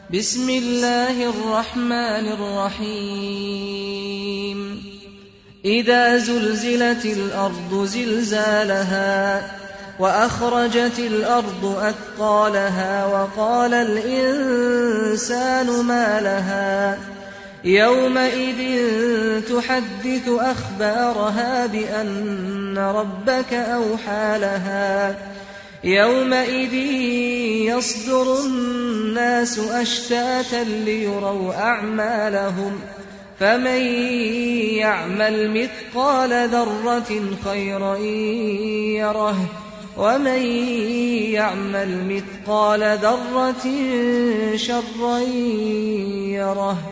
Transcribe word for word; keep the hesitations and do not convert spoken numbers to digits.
بسم الله الرحمن الرحيم إذا زلزلت الأرض زلزالها وأخرجت الأرض أثقالها وقال الإنسان ما لها يومئذ تحدث أخبارها بأن ربك أوحى لها يومئذ يصدر الناس أشتاتا ليروا أعمالهم فمن يعمل مثقال ذرة خيرا يره ومن يعمل مثقال ذرة شرا يره.